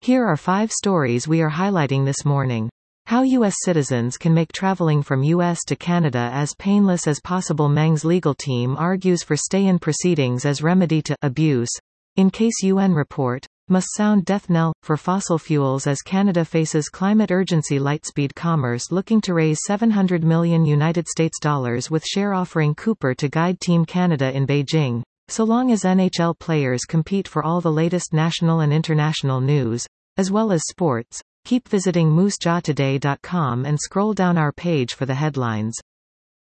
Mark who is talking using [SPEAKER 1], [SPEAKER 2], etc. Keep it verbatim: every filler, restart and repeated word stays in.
[SPEAKER 1] Here are five stories we are highlighting this morning. How U S citizens can make traveling from U S to Canada as painless as possible. Meng's legal team argues for stay-in proceedings as remedy to abuse. In case U N report must sound death knell for fossil fuels as Canada faces climate urgency. Lightspeed Commerce looking to raise seven hundred million United States dollars with share offering Cooper to guide Team Canada in Beijing. So long as N H L players compete. For all the latest national and international news, as well as sports, keep visiting moose jaw today dot com and scroll down our page for the headlines.